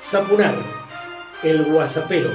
Zapunar, el guasapero.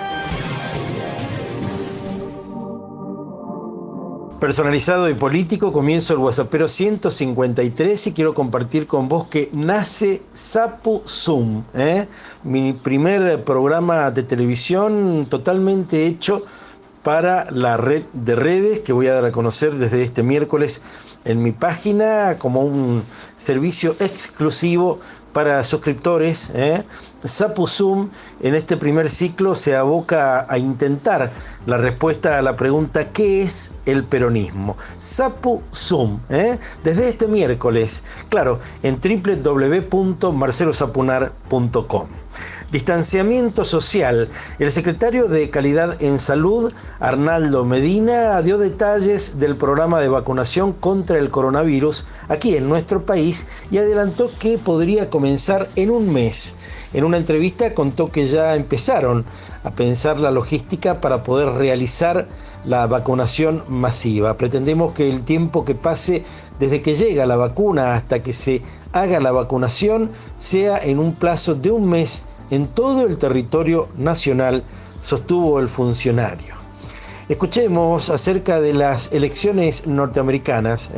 Personalizado y político, comienzo el Guasapero 153 y quiero compartir con vos que nace Zapu Zoom, mi primer programa de televisión totalmente hecho para la red de redes que voy a dar a conocer desde este miércoles en mi página como un servicio exclusivo para suscriptores. Zapu Zoom en este primer ciclo se aboca a intentar la respuesta a la pregunta ¿qué es el peronismo? Zapu Zoom, desde este miércoles, claro, en www.marcelozapunar.com. Distanciamiento social. El secretario de Calidad en Salud, Arnaldo Medina, dio detalles del programa de vacunación contra el coronavirus aquí en nuestro país y adelantó que podría comenzar en un mes. En una entrevista contó que ya empezaron a pensar la logística para poder realizar la vacunación masiva. Pretendemos que el tiempo que pase desde que llega la vacuna hasta que se haga la vacunación sea en un plazo de un mes en todo el territorio nacional, sostuvo el funcionario. Escuchemos acerca de las elecciones norteamericanas,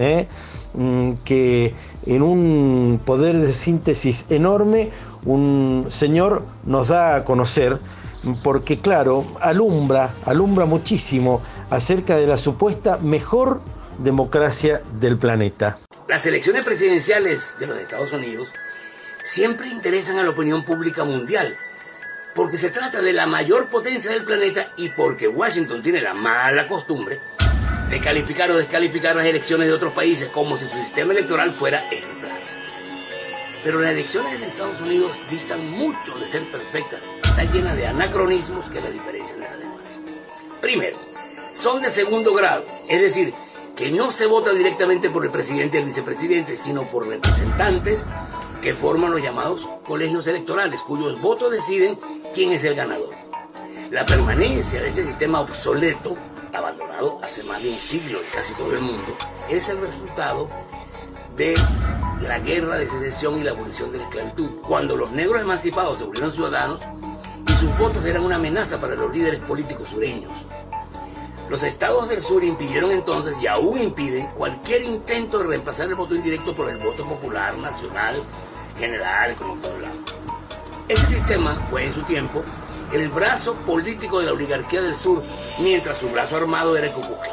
que en un poder de síntesis enorme, un señor nos da a conocer, porque claro, alumbra muchísimo acerca de la supuesta mejor democracia del planeta. Las elecciones presidenciales de los Estados Unidos siempre interesan a la opinión pública mundial, porque se trata de la mayor potencia del planeta y porque Washington tiene la mala costumbre de calificar o descalificar las elecciones de otros países como si su sistema electoral fuera ejemplar. Pero las elecciones en Estados Unidos distan mucho de ser perfectas, están llenas de anacronismos que las diferencian de las demás. Primero, son de segundo grado, es decir, que no se vota directamente por el presidente y el vicepresidente, sino por representantes que forman los llamados colegios electorales, cuyos votos deciden quién es el ganador. La permanencia de este sistema obsoleto, abandonado hace más de un siglo en casi todo el mundo, es el resultado de la guerra de secesión y la abolición de la esclavitud, cuando los negros emancipados se volvieron ciudadanos y sus votos eran una amenaza para los líderes políticos sureños. Los estados del sur impidieron entonces, y aún impiden, cualquier intento de reemplazar el voto indirecto por el voto popular, nacional, general, como en todo lado. Ese sistema fue en su tiempo el brazo político de la oligarquía del sur, mientras su brazo armado era el Ku Klux Klan.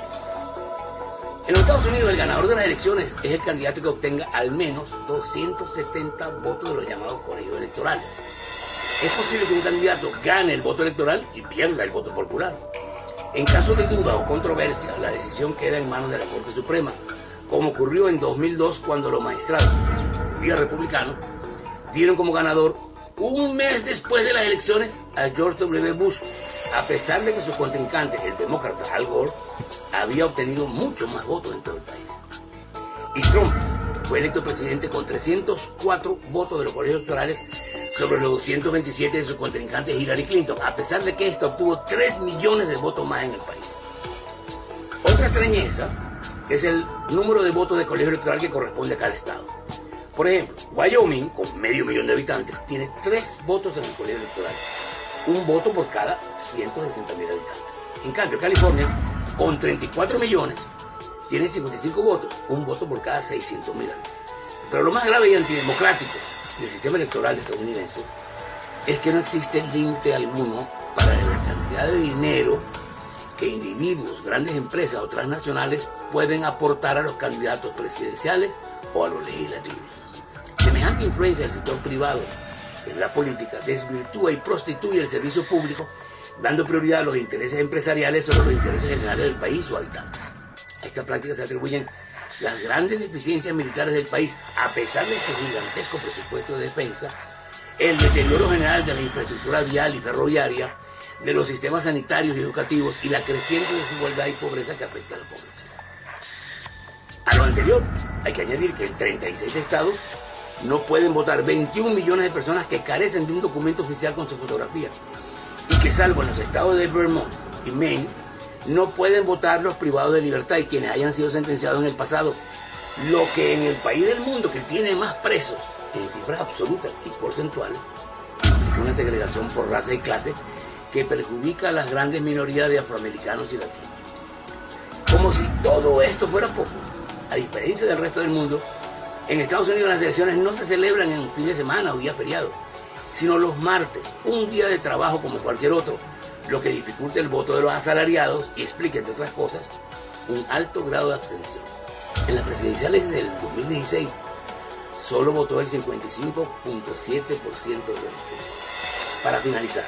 En los Estados Unidos el ganador de las elecciones es el candidato que obtenga al menos 270 votos de los llamados colegios electorales. Es posible que un candidato gane el voto electoral y pierda el voto popular. En caso de duda o controversia, la decisión queda en manos de la Corte Suprema, como ocurrió en 2002 cuando los magistrados, en su mayoría republicanos, dieron como ganador un mes después de las elecciones a George W. Bush, a pesar de que su contrincante, el demócrata Al Gore, había obtenido mucho más votos en todo el país. Y Trump fue electo presidente con 304 votos de los colegios electorales sobre los 227 de su contrincante Hillary Clinton, a pesar de que ésta obtuvo 3 millones de votos más en el país. Otra extrañeza es el número de votos de colegio electoral que corresponde a cada estado. Por ejemplo, Wyoming, con 500,000 de habitantes, tiene 3 votos en el colegio electoral, un voto por cada 160,000 habitantes. En cambio, California, con 34 millones, tiene 55 votos, un voto por cada 600,000 habitantes. Pero lo más grave y antidemocrático del sistema electoral estadounidense es que no existe límite alguno para la cantidad de dinero que individuos, grandes empresas o transnacionales pueden aportar a los candidatos presidenciales o a los legislativos. Semejante influencia del sector privado en la política desvirtúa y prostituye el servicio público, dando prioridad a los intereses empresariales sobre los intereses generales del país o habitantes. A esta práctica se atribuyen las grandes deficiencias militares del país, a pesar de su gigantesco presupuesto de defensa, el deterioro general de la infraestructura vial y ferroviaria, de los sistemas sanitarios y educativos y la creciente desigualdad y pobreza que afecta a la población. A lo anterior, hay que añadir que en 36 estados no pueden votar 21 millones de personas que carecen de un documento oficial con su fotografía y que, salvo en los estados de Vermont y Maine, no pueden votar los privados de libertad y quienes hayan sido sentenciados en el pasado, lo que en el país del mundo que tiene más presos en cifras absolutas y porcentuales implica una segregación por raza y clase que perjudica a las grandes minorías de afroamericanos y latinos. Como si todo esto fuera poco, a diferencia del resto del mundo, en Estados Unidos las elecciones no se celebran en un fin de semana o día feriado, sino los martes, un día de trabajo como cualquier otro, lo que dificulta el voto de los asalariados y explica, entre otras cosas, un alto grado de abstención. En las presidenciales del 2016, solo votó el 55.7% de los votos. Para finalizar,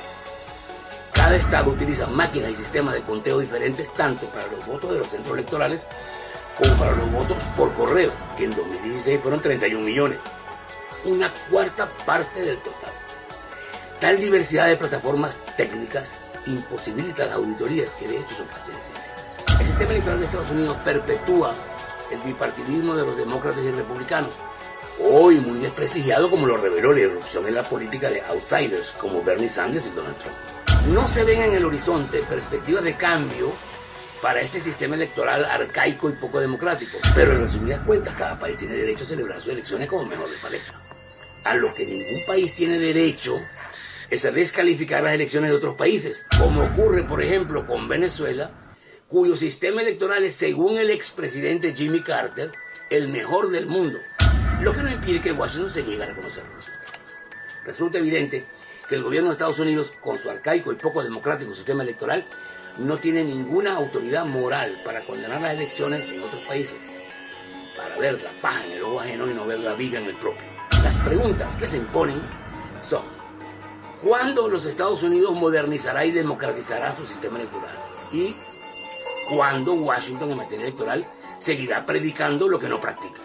cada estado utiliza máquinas y sistemas de conteo diferentes tanto para los votos de los centros electorales como para los votos por correo, que en 2016 fueron 31 millones, una cuarta parte del total. Tal diversidad de plataformas técnicas imposibilita las auditorías que de hecho son parte del sistema. El sistema electoral de Estados Unidos perpetúa el bipartidismo de los demócratas y republicanos, hoy muy desprestigiado como lo reveló la irrupción en la política de outsiders como Bernie Sanders y Donald Trump. No se ven en el horizonte perspectivas de cambio para este sistema electoral arcaico y poco democrático, pero en resumidas cuentas cada país tiene derecho a celebrar sus elecciones como mejor le parezca. A lo que ningún país tiene derecho es a descalificar las elecciones de otros países, como ocurre por ejemplo con Venezuela, cuyo sistema electoral es, según el expresidente Jimmy Carter, el mejor del mundo, lo que no impide que Washington se niegue a reconocer los resultados. Resulta evidente que el gobierno de Estados Unidos, con su arcaico y poco democrático sistema electoral, no tiene ninguna autoridad moral para condenar las elecciones en otros países, para ver la paja en el ojo ajeno y no ver la viga en el propio. Las preguntas que se imponen son: ¿cuándo los Estados Unidos modernizará y democratizará su sistema electoral? ¿Y cuándo Washington en materia electoral seguirá predicando lo que no practica?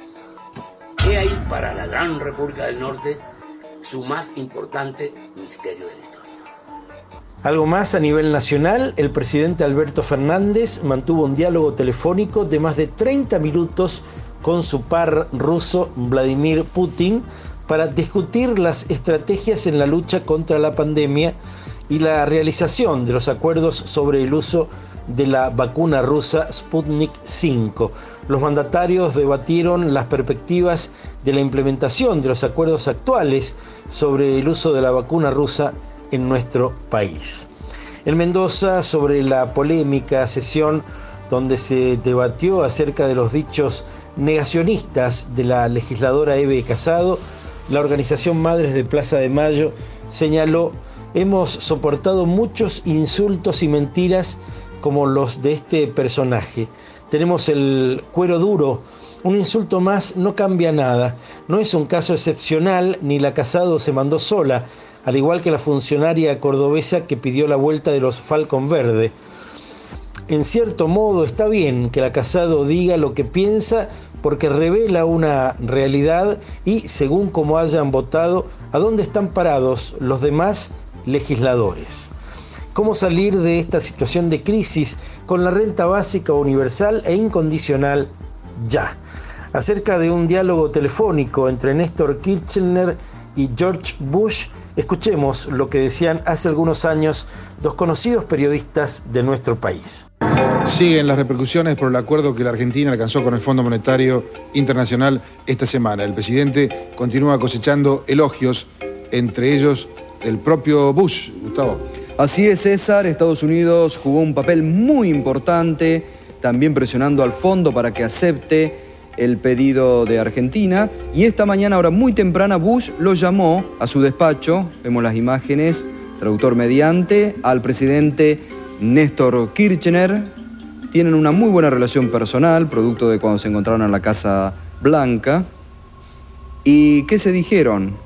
He ahí para la gran República del Norte su más importante misterio de la historia. Algo más a nivel nacional, el presidente Alberto Fernández mantuvo un diálogo telefónico de más de 30 minutos con su par ruso Vladimir Putin para discutir las estrategias en la lucha contra la pandemia y la realización de los acuerdos sobre el uso de la vacuna rusa Sputnik V. Los mandatarios debatieron las perspectivas de la implementación de los acuerdos actuales sobre el uso de la vacuna rusa en nuestro país. En Mendoza, sobre la polémica sesión donde se debatió acerca de los dichos negacionistas de la legisladora Eve Casado, la organización Madres de Plaza de Mayo señaló: hemos soportado muchos insultos y mentiras como los de este personaje. Tenemos el cuero duro. Un insulto más no cambia nada. No es un caso excepcional, ni la Casado se mandó sola, al igual que la funcionaria cordobesa que pidió la vuelta de los Falcon Verde. En cierto modo está bien que la Casado diga lo que piensa, porque revela una realidad y, según cómo hayan votado, a dónde están parados los demás legisladores. ¿Cómo salir de esta situación de crisis con la renta básica universal e incondicional ya? Acerca de un diálogo telefónico entre Néstor Kirchner y George Bush, escuchemos lo que decían hace algunos años dos conocidos periodistas de nuestro país. Siguen las repercusiones por el acuerdo que la Argentina alcanzó con el Fondo Monetario Internacional esta semana. El presidente continúa cosechando elogios, entre ellos el propio Bush. Gustavo. Así es, César. Estados Unidos jugó un papel muy importante, también presionando al fondo para que acepte el pedido de Argentina. Y esta mañana, ahora muy temprana, Bush lo llamó a su despacho, vemos las imágenes, traductor mediante, al presidente Néstor Kirchner. Tienen una muy buena relación personal, producto de cuando se encontraron en la Casa Blanca. ¿Y qué se dijeron?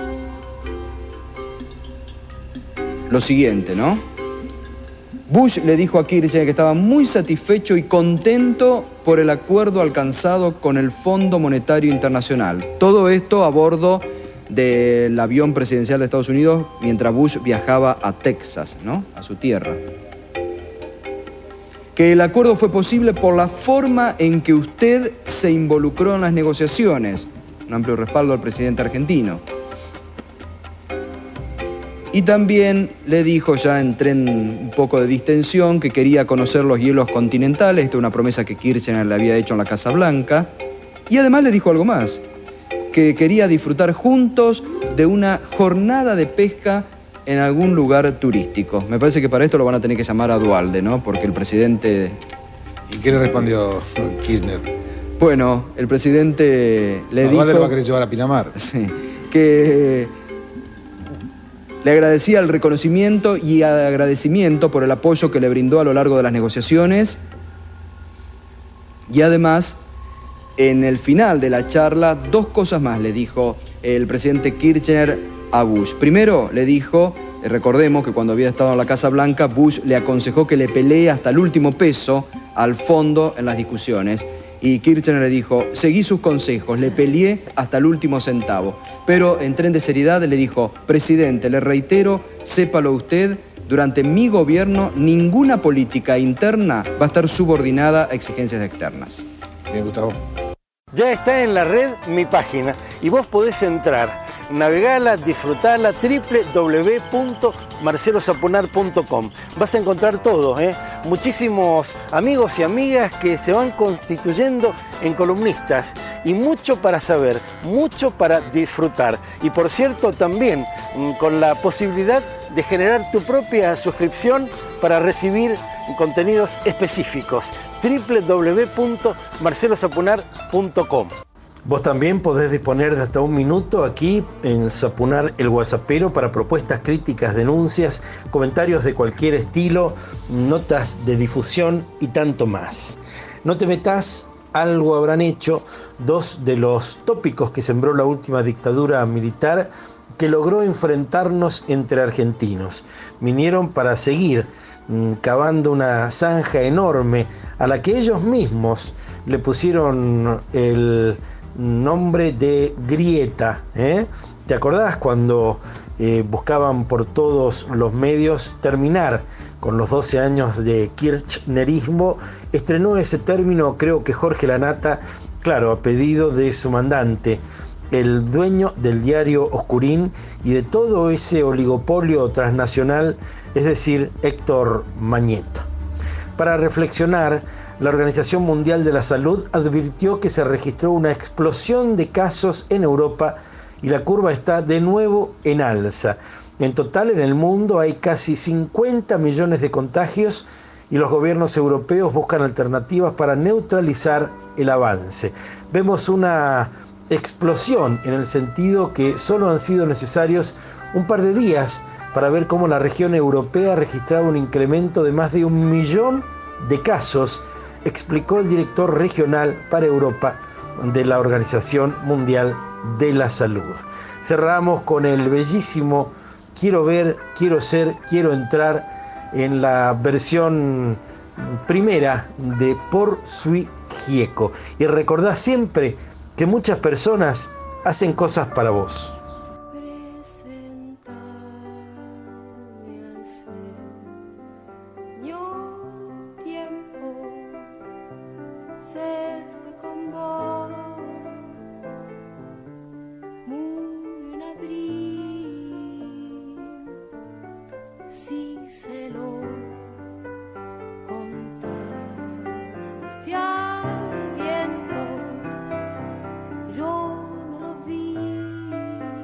Lo siguiente, ¿no? Bush le dijo a Kirchner que estaba muy satisfecho y contento por el acuerdo alcanzado con el Fondo Monetario Internacional. Todo esto a bordo del avión presidencial de Estados Unidos mientras Bush viajaba a Texas, ¿no? A su tierra. Que el acuerdo fue posible por la forma en que usted se involucró en las negociaciones. Un amplio respaldo al presidente argentino. Y también le dijo, ya entré en un poco de distensión, que quería conocer los hielos continentales. Esta es una promesa que Kirchner le había hecho en la Casa Blanca. Y además le dijo algo más, que quería disfrutar juntos de una jornada de pesca en algún lugar turístico. Me parece que para esto lo van a tener que llamar a Duhalde, ¿no? Porque el presidente... ¿Y qué le respondió Kirchner? Bueno, el presidente le dijo... Duhalde lo va a querer llevar a Pinamar. Sí, que le agradecía el reconocimiento y agradecimiento por el apoyo que le brindó a lo largo de las negociaciones, y además, en el final de la charla, dos cosas más le dijo el presidente Kirchner a Bush. Primero le dijo, recordemos que cuando había estado en la Casa Blanca, Bush le aconsejó que le pelee hasta el último peso al fondo en las discusiones. Y Kirchner le dijo, seguí sus consejos, le peleé hasta el último centavo. Pero en tren de seriedad le dijo, presidente, le reitero, sépalo usted, durante mi gobierno ninguna política interna va a estar subordinada a exigencias externas. Bien, Gustavo. Ya está en la red mi página y vos podés entrar, navegala, disfrutala, www.marcelosaponar.com. Vas a encontrar todo, muchísimos amigos y amigas que se van constituyendo en columnistas y mucho para saber, mucho para disfrutar. Y por cierto, también con la posibilidad de generar tu propia suscripción para recibir contenidos específicos. www.marcelosaponar.com. Vos también podés disponer de hasta un minuto aquí en Sapunar el Guasapero para propuestas, críticas, denuncias, comentarios de cualquier estilo, notas de difusión y tanto más. No te metas, algo habrán hecho dos de los tópicos que sembró la última dictadura militar que logró enfrentarnos entre argentinos. Vinieron para seguir cavando una zanja enorme a la que ellos mismos le pusieron el nombre de grieta. ¿Te acordás cuando buscaban por todos los medios terminar con los 12 años de kirchnerismo? Estrenó ese término, creo que Jorge Lanata, claro, a pedido de su mandante, el dueño del diario Oscurín y de todo ese oligopolio transnacional, es decir, Héctor Mañeto. Para reflexionar, la Organización Mundial de la Salud advirtió que se registró una explosión de casos en Europa y la curva está de nuevo en alza. En total, en el mundo hay casi 50 millones de contagios y los gobiernos europeos buscan alternativas para neutralizar el avance. Vemos una explosión en el sentido que solo han sido necesarios un par de días para ver cómo la región europea registraba un incremento de más de 1 millón de casos, explicó el director regional para Europa de la Organización Mundial de la Salud. Cerramos con el bellísimo Quiero ver, quiero ser, quiero entrar en la versión primera de Por Sui Gieco. Y recordá siempre que muchas personas hacen cosas para vos. Yo no lo vi.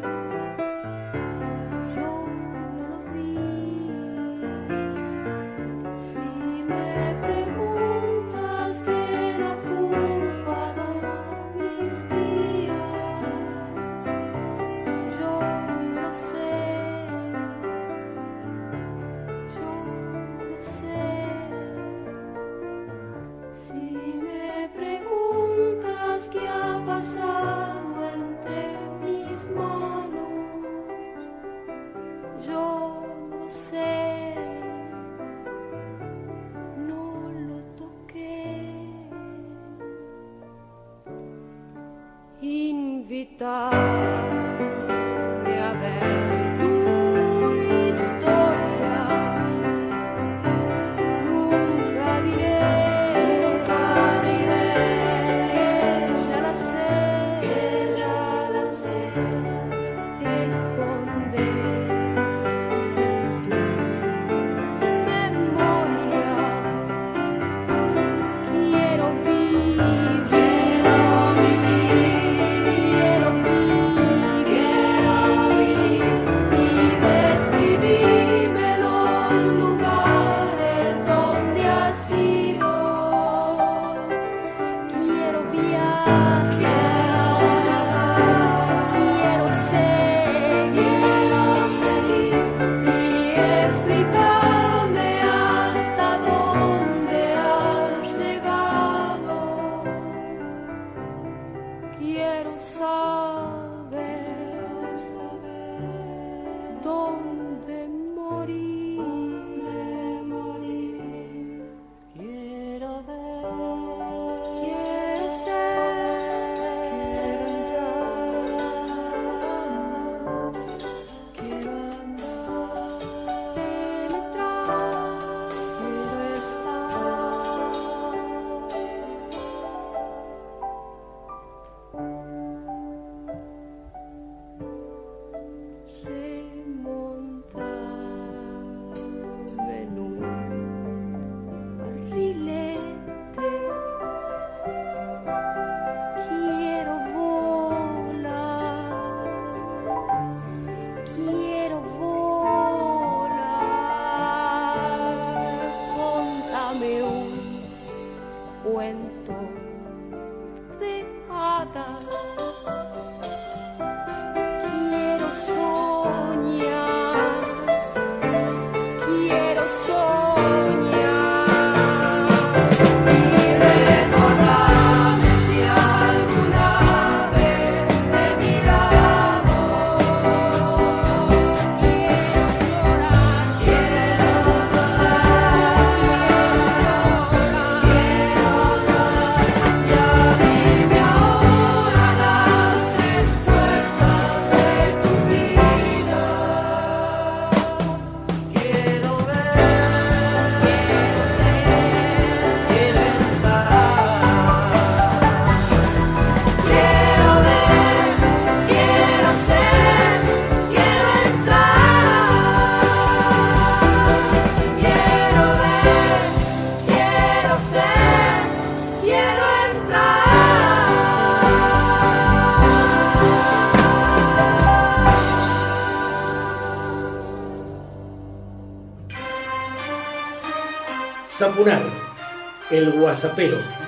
Zapunar, el guasapero.